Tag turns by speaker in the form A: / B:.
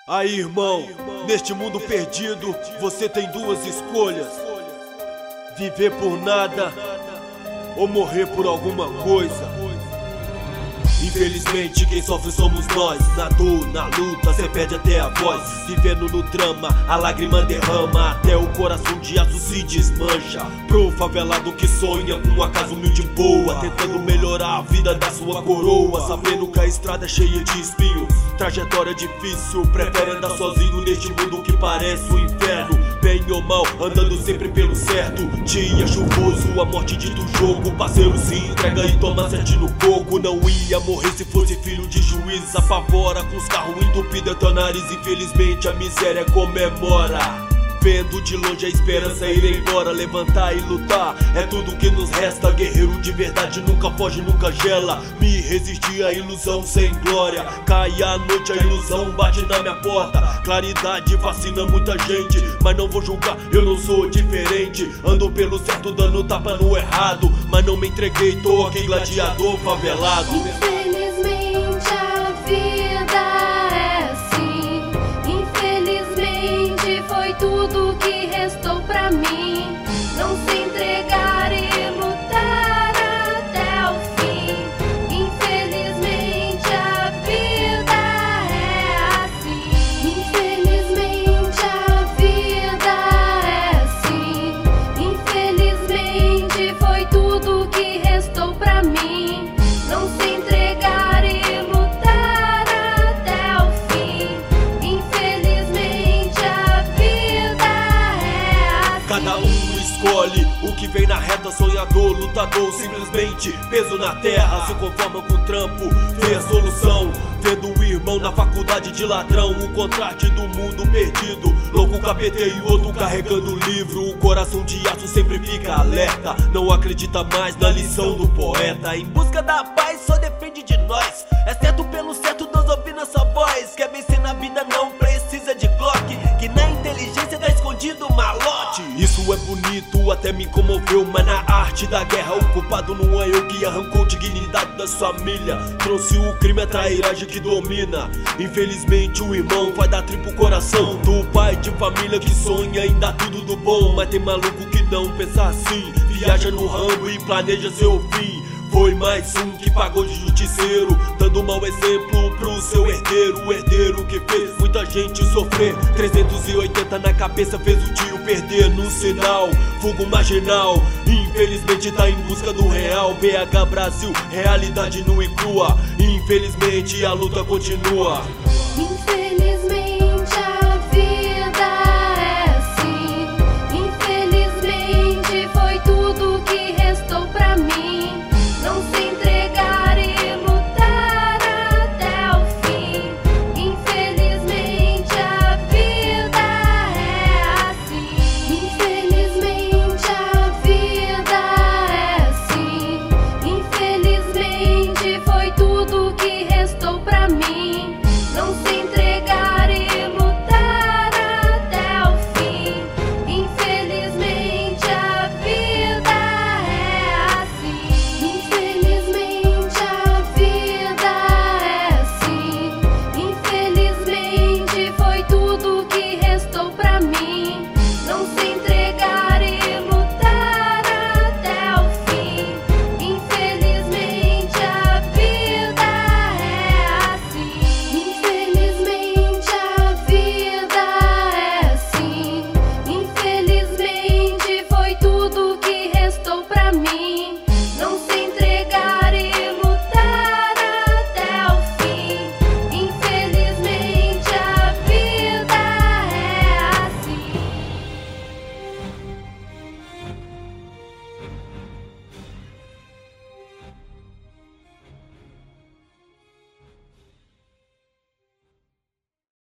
A: Aí, irmão, neste mundo perdido, você tem duas escolhas: viver por nada ou morrer por alguma coisa. Infelizmente quem sofre somos nós. Na dor, na luta, cê perde até a voz. Vivendo no drama, a lágrima derrama, até o coração de aço se desmancha. Pro favelado que sonha com uma casa humilde e boa, tentando melhorar a vida da sua coroa, sabendo que a estrada é cheia de espinhos, trajetória difícil, prefere andar sozinho neste mundo que parece um inferno. Bem ou mal, andando sempre pelo certo. Dia chuvoso, a morte dita o jogo. Parceiro se entrega e toma sete no coco. Não ia morrer se fosse filho de juiz. Apavora com os carros entupidos até o nariz. Infelizmente a miséria comemora, vendo de longe a esperança ir embora. Levantar e lutar é tudo que nos resta. Guerreiro de verdade nunca foge, nunca gela. Me resistir à ilusão sem glória. Cai a noite, a ilusão bate na minha porta. Claridade fascina muita gente, mas não vou julgar, eu não sou diferente. Ando pelo certo, dando tapa no errado, mas não me entreguei, tô aqui gladiador favelado.
B: Infelizmente a vida é assim. Infelizmente foi tudo que restou pra mim. Não se entregar e lutar até o fim. Infelizmente a vida é assim. Infelizmente a vida é assim. Infelizmente foi tudo que restou pra mim. Não se entregar e lutar até o fim. Infelizmente a vida é assim.
A: Cada um escolhe o que vem na reta. Sonhador, lutador, simplesmente peso na terra. Se conforma com o trampo, vê a solução. Vendo o irmão na faculdade de ladrão, o contraste do mundo perdido. Louco capeteio e outro carregando o livro. O coração de aço sempre fica alerta, não acredita mais na lição do poeta. Em busca da paz só depende de nós. É certo pelo certo, nós ouvindo essa voz. Quer vencer na vida não precisa de Glock, que na inteligência tá escondido o malote. Isso é bonito, até me comoveu, mas na arte da guerra o culpado não é eu, que arrancou dignidade da família. Trouxe o crime, a trairagem que domina. Infelizmente o irmão vai dar tripo coração do pai de família que sonha em dar tudo do bom. Mas tem maluco que não pensa assim, viaja no rambo e planeja seu fim. Foi mais um que pagou de justiceiro, dando mau exemplo pro seu herdeiro. O herdeiro que fez muita gente sofrer. 380 na cabeça fez o tio perder no sinal. Fogo marginal, infelizmente tá em busca do real. BH Brasil, realidade nua e crua. Infelizmente a luta continua.
B: Infelizmente a vida é assim. Infelizmente foi tudo que restou pra mim. Não se entregar e lutar até o fim. Infelizmente a vida é assim. Infelizmente a vida é assim. Infelizmente foi tudo que restou pra mim. Não se entregar